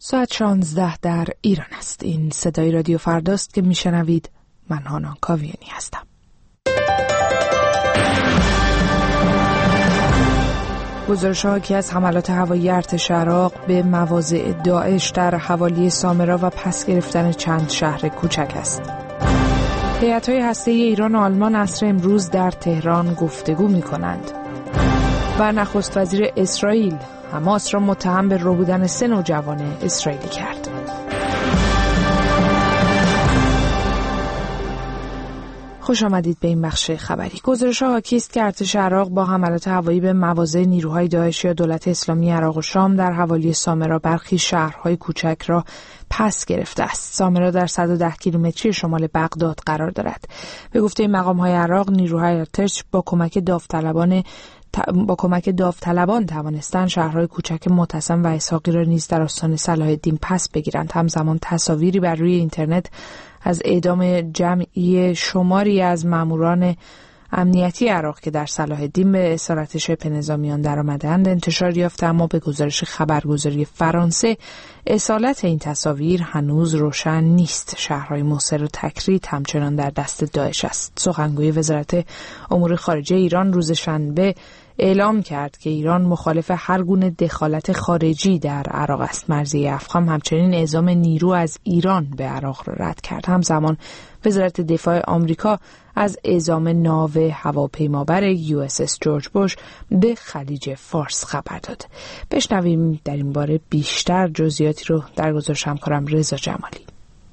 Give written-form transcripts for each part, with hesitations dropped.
ساعت 16 در ایران است. این صدای رادیو فرداست که میشنوید. من هانا کاویانی هستم. گزارش‌ها که از حملات هوایی ارتش عراق به مواضع داعش در حوالی سامرا و پس گرفتن چند شهر کوچک است. هیئت‌های هسته‌ای ایران و آلمان عصر امروز در تهران گفتگو می‌کنند. و نخست وزیر اسرائیل حماس را متهم به ربودن 3 نوجوان اسرائیلی کرد. خوش آمدید به این بخش خبری. گزارش‌ها حاکی است که ارتش عراق با حملات هوایی به مواضع نیروهای داعش یا دولت اسلامی عراق و شام در حوالی سامرا برخی شهرهای کوچک را پس گرفته است. سامرا در 110 کیلومتری شمال بغداد قرار دارد. به گفته مقام‌های عراق، نیروهای ارتش با کمک داوطلبان توانستند شهرهای کوچک معتصم و اسحاقی را نیز در آستان صلاح الدین پس بگیرند. همزمان تصاویری بر روی اینترنت از اعدام جمعی شماری از ماموران امنیتی عراق که در صلاح الدین به اسارت شبه نظامیان درآمدند انتشار یافته، اما به گزارش خبرگزاری فرانسه اصالت این تصاویر هنوز روشن نیست. شهرهای موصل و تکریت همچنان در دست داعش است. سخنگوی وزارت امور خارجه ایران روز شنبه اعلام کرد که ایران مخالف هر گونه دخالت خارجی در عراق است. مرضیه افخام همچنین اعزام نیرو از ایران به عراق را رد کرد. همزمان وزارت دفاع آمریکا از اعزام ناو هواپیمابر USS جورج بوش به خلیج فارس خبر داد. بشنویم در این باره بیشتر جزئیاتی رو در گزارش همکارم رضا جمالی.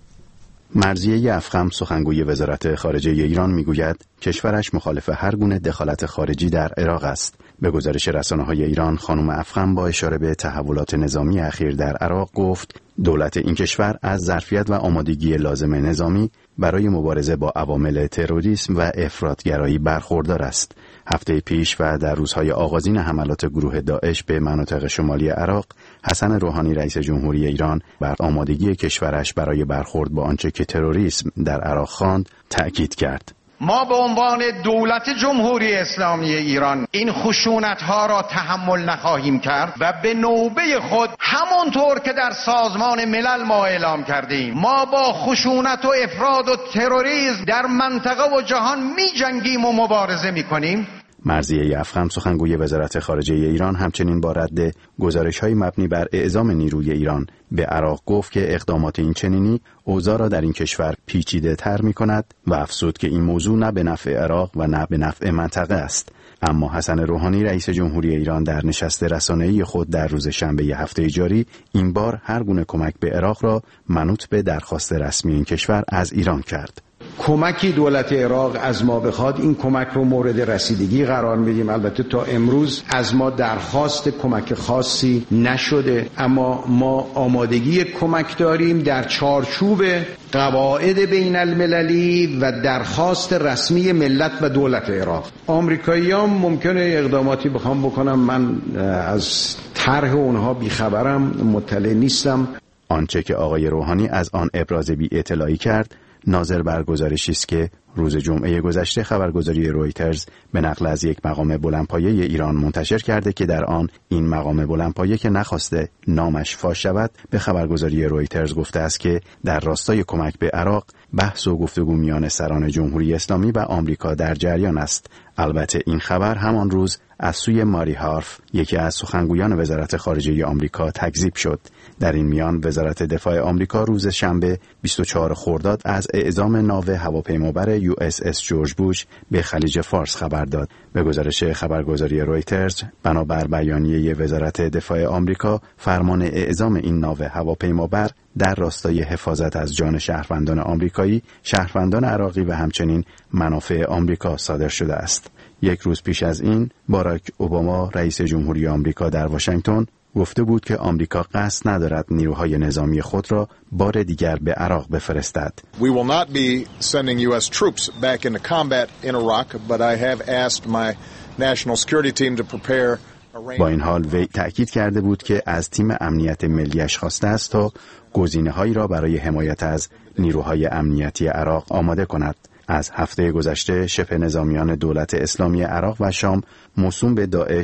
مرضیه افخم سخنگوی وزارت خارجه ایران میگوید کشورش مخالف هر گونه دخالت خارجی در عراق است. به گزارش رسانه‌های ایران، خانم افخم با اشاره به تحولات نظامی اخیر در عراق گفت دولت این کشور از ظرفیت و آمادگی لازم نظامی برای مبارزه با عوامل تروریسم و افراط‌گرایی برخوردار است. هفته پیش و در روزهای آغازین حملات گروه داعش به مناطق شمالی عراق، حسن روحانی رئیس جمهوری ایران بر آمادگی کشورش برای برخورد با آنچه که تروریسم در عراق خواند تأکید کرد. ما به عنوان دولت جمهوری اسلامی ایران این خشونت‌ها را تحمل نخواهیم کرد و به نوبه خود همونطور که در سازمان ملل ما اعلام کردیم ما با خشونت و افراد و تروریسم در منطقه و جهان می‌جنگیم و مبارزه می‌کنیم. مرضیه افخم سخنگوی وزارت خارجه ایران همچنین با رد گزارش‌های مبنی بر اعزام نیروی ایران به عراق گفت که اقدامات این چنینی اوضاع را در این کشور پیچیده‌تر می‌کند و افزود که این موضوع نه به نفع عراق و نه به نفع منطقه است. اما حسن روحانی رئیس جمهوری ایران در نشست رسانه‌ای خود در روز شنبه هفته جاری این بار هر گونه کمک به عراق را منوط به درخواست رسمی این کشور از ایران کرد. کمکی دولت عراق از ما بخواد این کمک رو مورد رسیدگی قرار میدیم. البته تا امروز از ما درخواست کمک خاصی نشده، اما ما آمادگی کمک داریم در چارچوب قواعد بین المللی و درخواست رسمی ملت و دولت عراق. آمریکایی‌ها ممکنه اقداماتی بخوام بکنم، من از طرح اونها بیخبرم، مطلع نیستم. آنچه که آقای روحانی از آن ابراز بی‌اطلاعی کرد ناظر بر گزارشی است که روز جمعه گذشته خبرگزاری رویترز به نقل از یک مقام بلندپایه ایران منتشر کرده که در آن این مقام بلندپایه که نخواسته نامش فاش شود به خبرگزاری رویترز گفته است که در راستای کمک به عراق بحث و گفتگو میان سران جمهوری اسلامی و آمریکا در جریان است. البته این خبر همان روز از سوی ماری هارف، یکی از سخنگویان وزارت خارجه آمریکا، تکذیب شد. در این میان وزارت دفاع آمریکا روز شنبه 24 خرداد از اعزام ناو هواپیمابر USS جورج بوش به خلیج فارس خبر داد. به گزارش خبرگزاری رویترز، بنابر بیانیه وزارت دفاع آمریکا، فرمان اعزام این ناو هواپیمابر در راستای حفاظت از جان شهروندان آمریکایی، شهروندان عراقی و همچنین منافع آمریکا صادر شده است. یک روز پیش از این، باراک اوباما رئیس جمهوری آمریکا در واشنگتن گفته بود که آمریکا قصد ندارد نیروهای نظامی خود را بار دیگر به عراق بفرستد. We will not be sending US troops back into combat in Iraq, but I have asked my national security team to prepare. با این حال وی تأکید کرده بود که از تیم امنیت ملیش خواسته است تا گزینه‌هایی را برای حمایت از نیروهای امنیتی عراق آماده کند. از هفته گذشته شبه نظامیان دولت اسلامی عراق و شام موسوم به داعش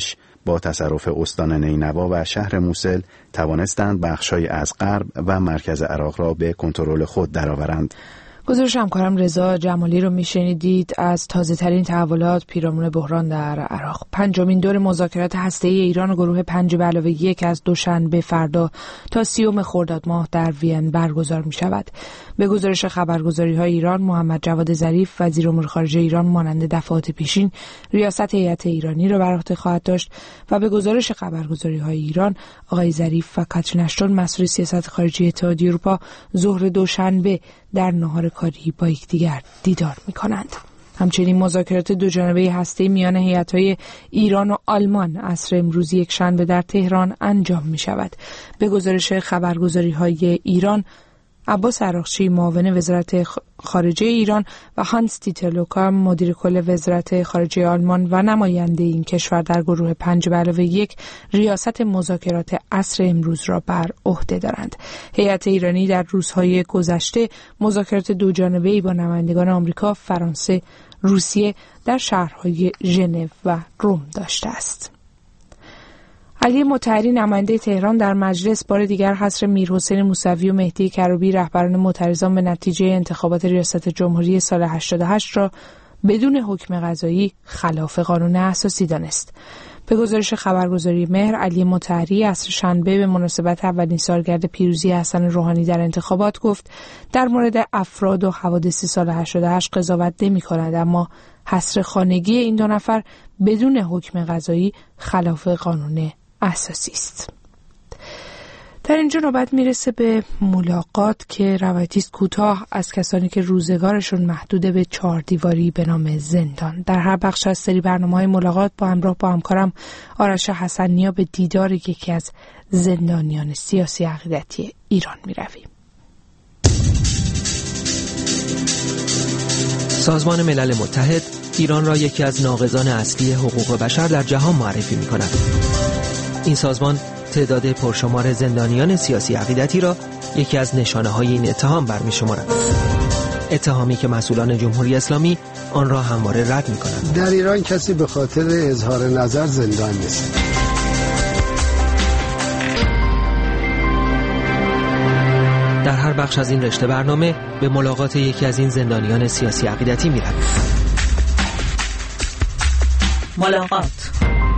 با تصرف استان نینوا و شهر موصل توانستند بخش‌های از غرب و مرکز عراق را به کنترل خود درآورند. گزارش همکارم رضا جمالی رو میشنیدید از تازه ترین تحولات پیرامون بحران در عراق. پنجمین دور مذاکرات هسته‌ای ایران و گروه 5+1 از دوشنبه فردا تا 30 خرداد ماه در وین برگزار می شود. به گزارش خبرگزاری‌های ایران، محمد جواد ظریف وزیر امور خارجه ایران مانند دفعات پیشین ریاست هیئت ایرانی را بر عهده خواهد داشت و به گزارش خبرگزاری‌های ایران، آقای ظریف و کاترین اشتون مسئول سیاست خارجی اتحادیه اروپا ظهر دوشنبه در نهار کاری با یکدیگر دیدار می‌کنند. همچنین مذاکرات دوجانبه هسته‌ای میان هیئت‌های ایران و آلمان عصر امروز یکشنبه در تهران انجام می‌شود. به گزارش خبرگزاری‌های ایران، عباس عراقچی معاون وزارت خارجه ایران و هانس دیتر لوکا مدیر کل وزارت خارجه آلمان و نماینده این کشور در گروه 5+1 ریاست مذاکرات عصر امروز را بر عهده دارند. هیئت ایرانی در روزهای گذشته مذاکرات دوجانبه‌ای با نمایندگان آمریکا، فرانسه، روسیه در شهرهای ژنو و روم داشته است. علی مطهری نماینده تهران در مجلس بار دیگر حصر میرحسین موسوی و مهدی کروبی رهبران معترضان به نتیجه انتخابات ریاست جمهوری سال 88 را بدون حکم قضایی خلاف قانون اساسی دانست. به گزارش خبرگزاری مهر، علی مطهری عصر شنبه به مناسبت اولین سالگرد پیروزی حسن روحانی در انتخابات گفت در مورد افراد و حوادث سال 88 قضاوت نمی‌کند، اما حصر خانگی این دو نفر بدون حکم قضایی خلاف قانون اساسی است. در اینجا نوبت میرسه به ملاقات که روایتی است کوتاه از کسانی که روزگارشون محدود به 4 دیواری به نام زندان. در هر بخش از سری برنامه‌های ملاقات با همکارم آرش حسنیا به دیدار یکی از زندانیان سیاسی عقیدتی ایران میرویم. سازمان ملل متحد ایران را یکی از ناقضان اصلی حقوق بشر در جهان معرفی می‌کند. این سازمان تعداد پرشمار زندانیان سیاسی عقیدتی را یکی از نشانه‌های این اتهام برمی‌شمارد. اتهامی که مسئولان جمهوری اسلامی آن را همواره رد می‌کنند. در ایران کسی به خاطر اظهار نظر زندان نیست. در هر بخش از این رشته برنامه به ملاقات یکی از این زندانیان سیاسی عقیدتی می‌رویم. ملاقات.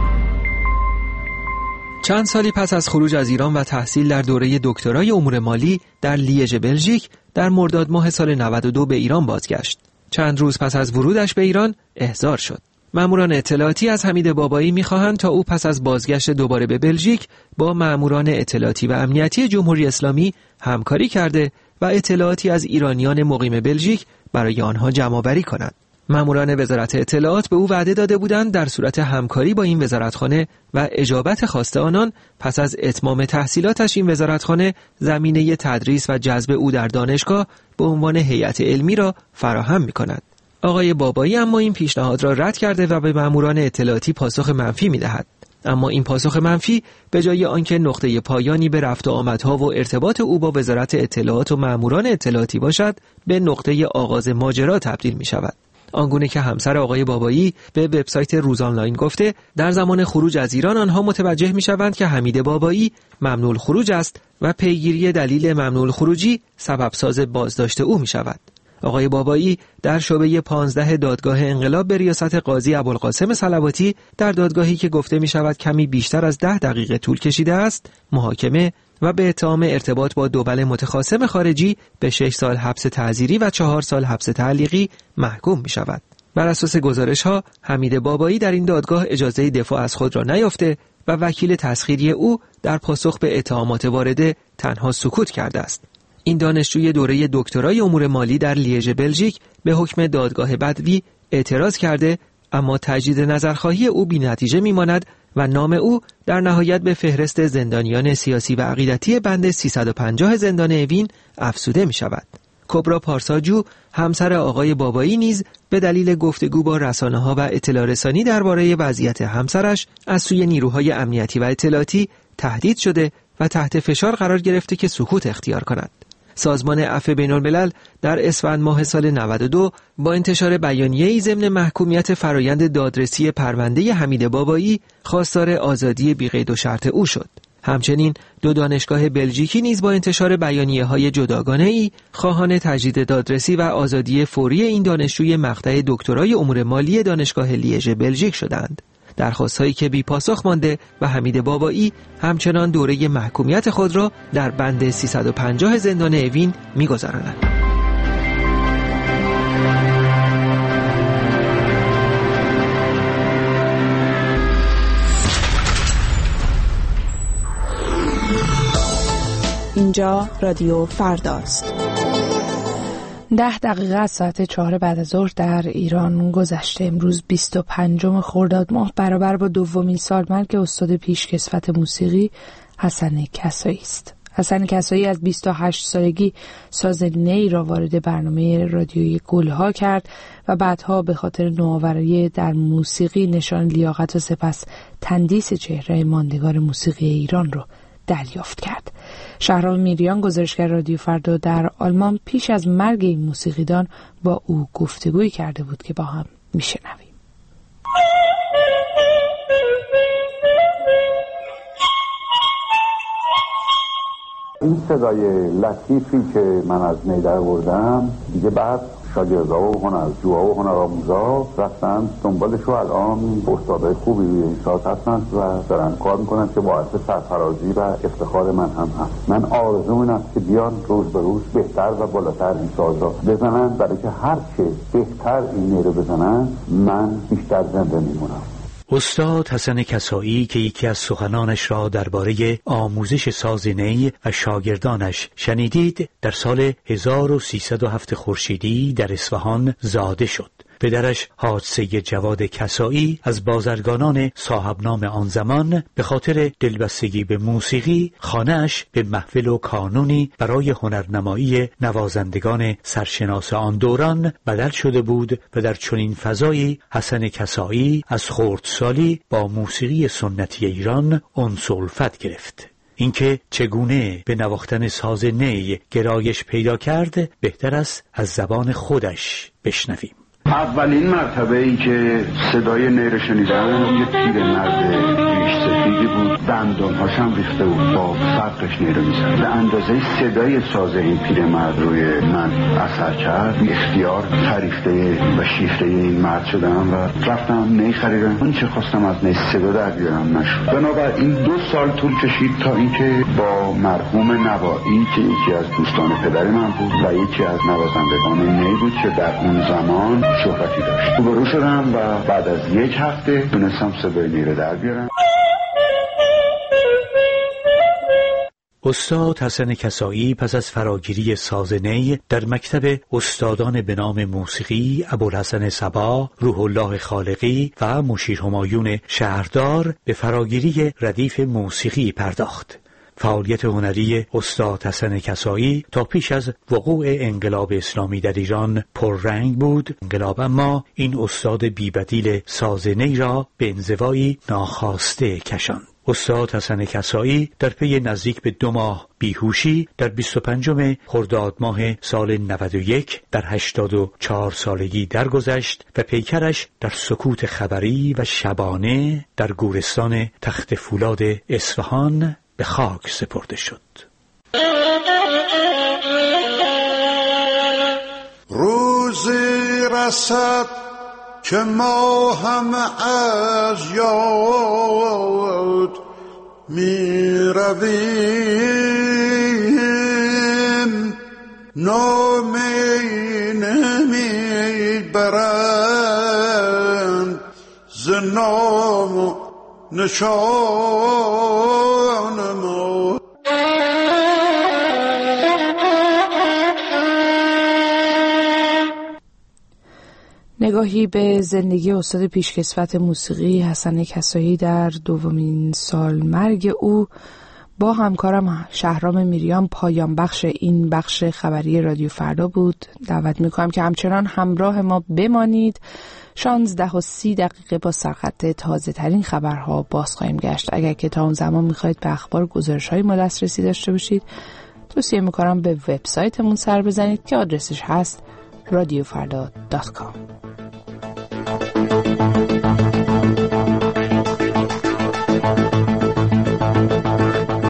چند سالی پس از خروج از ایران و تحصیل در دوره دکترای امور مالی در لیژ بلژیک در مرداد ماه سال 92 به ایران بازگشت. چند روز پس از ورودش به ایران احضار شد. ماموران اطلاعاتی از حمید بابایی می‌خواهند تا او پس از بازگشت دوباره به بلژیک با ماموران اطلاعاتی و امنیتی جمهوری اسلامی همکاری کرده و اطلاعاتی از ایرانیان مقیم بلژیک برای آنها جمع‌آوری کند. ماموران وزارت اطلاعات به او وعده داده بودند در صورت همکاری با این وزارتخانه و اجابت خواسته آنان پس از اتمام تحصیلاتش این وزارتخانه زمینه تدریس و جذب او در دانشگاه به عنوان هیئت علمی را فراهم می‌کند. آقای بابایی اما این پیشنهاد را رد کرده و به ماموران اطلاعاتی پاسخ منفی می‌دهد. اما این پاسخ منفی به جای آنکه نقطه پایانی به رفت و آمدها و ارتباط او با وزارت اطلاعات و ماموران اطلاعاتی باشد، به نقطه آغاز ماجرا تبدیل می‌شود. آنگونه که همسر آقای بابایی به وبسایت روز آنلاین گفته، در زمان خروج از ایران آنها متوجه می‌شوند که حمید بابایی ممنوع الخروج است و پیگیری دلیل ممنوع الخروجی سبب ساز بازداشت او می‌شود. آقای بابایی در شعبه 15 دادگاه انقلاب به ریاست قاضی ابوالقاسم صلواتی در دادگاهی که گفته می‌شود کمی بیشتر از 10 دقیقه طول کشیده است، محاکمه و به اتهام ارتباط با دول متخاصم خارجی به 6 سال حبس تعزیری و 4 سال حبس تعلیقی محکوم می شود. بر اساس گزارش‌ها حمید بابایی در این دادگاه اجازه دفاع از خود را نیافته و وکیل تسخیری او در پاسخ به اتهامات وارده تنها سکوت کرده است. این دانشجوی دوره دکترای امور مالی در لیژ بلژیک به حکم دادگاه بدوی اعتراض کرده، اما تجدید نظرخواهی او بی‌نتیجه می‌ماند و نام او در نهایت به فهرست زندانیان سیاسی و عقیدتی بند 350 زندان اوین افزوده می شود. کبرا پارساجو همسر آقای بابایی نیز به دلیل گفتگو با رسانه‌ها و اطلاع رسانی درباره وضعیت همسرش از سوی نیروهای امنیتی و اطلاعاتی تهدید شده و تحت فشار قرار گرفته که سکوت اختیار کند. سازمان عفو بین‌الملل در اسفند ماه سال 92 با انتشار بیانیه‌ای ضمن محکومیت فرایند دادرسی پرونده حمید بابایی خواستار آزادی بی‌قید و شرط او شد. همچنین دو دانشگاه بلژیکی نیز با انتشار بیانیه‌های جداگانه‌ای خواهان تجدید دادرسی و آزادی فوری این دانشجوی مقطع دکترای امور مالی دانشگاه لیژ بلژیک شدند. درخواست‌هایی که بی پاسخ مانده و حمید بابایی همچنان دوره محکومیت خود را در بند 350 زندان اوین می‌گذراند. اینجا رادیو فرداست. 10 دقیقه از ساعت 4 بعد از ظهر در ایران گذشته. امروز 25 خرداد ماه برابر با دومین سالمرگ استاد پیشکسوت موسیقی حسن کسایی است. حسن کسایی از 28 سالگی ساز نی را وارد برنامه رادیویی گلها کرد و بعدها به خاطر نوآوری در موسیقی نشان لیاقت و سپس تندیس چهره ماندگار موسیقی ایران را دریافت کرد. شهرام میریان، گزارشگر رادیو فردا در آلمان، پیش از مرگ این موسیقیدان با او گفتگویی کرده بود که با هم میشنویم. این صدای لطیفی که من از نی در آوردم دیگه بعد شاگردها و هنرجوها و هنرآموزا رفتن دنبالش و الان استادای خوبی روی این ساز هستن و دارن کار میکنن که باعث سرفرازی و افتخار من هم هست. من آرزوم این است که بیان روز به روز بهتر و بالاتر این ساز را بزنن، برای که هر چه بهتر این نی رو بزنن من بیشتر زنده میمونم. استاد حسن کسایی که یکی از سخنانش را درباره آموزش ساز نی و شاگردانش شنیدید، در سال 1307 خورشیدی در اصفهان زاده شد. پدرش حاج سید جواد کسایی از بازرگانان صاحب نام آن زمان به خاطر دلبستگی به موسیقی خانه‌اش به محفل و کانونی برای هنرنمایی نوازندگان سرشناس آن دوران بدل شده بود و در چنین فضایی حسن کسایی از خردسالی با موسیقی سنتی ایران انس و الفت گرفت. اینکه چگونه به نواختن ساز نی گرایش پیدا کرد بهتر است از زبان خودش بشنویم. اولین مرتبه ای که صدای نی رو شنیدم یه پیرمرد ریش سفیدی بود، دندانهاش هم ریخته بود، با فرقش نی رو میزد. به اندازه صدای ساز این پیرمرد روی من اثر کرد، بی اختیار فریفته و شیفته این مرد شدم و رفتم نی خریدم. اون چه خواستم از نی صدا در بیارم نشد. بنابراین 2 سال طول کشید تا اینکه با مرحوم نوایی که یکی از دوستان پدر من بود و یکی از نوازندگان نی بود که در اون زمان شهرتی داشت، روبرو شدم و بعد از 1 هفته تونستم صدای نی رو در بیارم. استاد حسن کسایی پس از فراگیری ساز نی در مکتب استادان به نام موسیقی ابوالحسن صبا، روح الله خالقی و مشیر همایون شهردار به فراگیری ردیف موسیقی پرداخت. فعالیت هنری استاد حسن کسایی تا پیش از وقوع انقلاب اسلامی در ایران پررنگ بود. انقلاب اما این استاد بی‌بدیل ساز نی را به انزوایی ناخواسته کشاند. استاد حسن کسایی در پی نزدیک به 2 ماه بیهوشی در 25 خرداد ماه سال 91 در 84 سالگی درگذشت و پیکرش در سکوت خبری و شبانه در گورستان تخت فولاد اصفهان به خاک سپرده شد. روزی رسد که ما هم از یاد می رویم، نامی نمی برند ز نام و نشان ما. نگاهی به زندگی استاد پیشکسوت موسیقی حسن کسایی در دومین سالمرگ او با همکارم شهرام میریان پایان بخش این بخش خبری رادیو فردا بود. دعوت میکنم که همچنان همراه ما بمانید. 16:30 با سرخط تازه ترین خبرها باز خواهیم گشت. اگر که تا اون زمان میخواهید به اخبار گزارش های ما دسترسی داشته باشید توصیه میکنم به وبسایتمون سر بزنید که آدرسش هست radiofarda.com.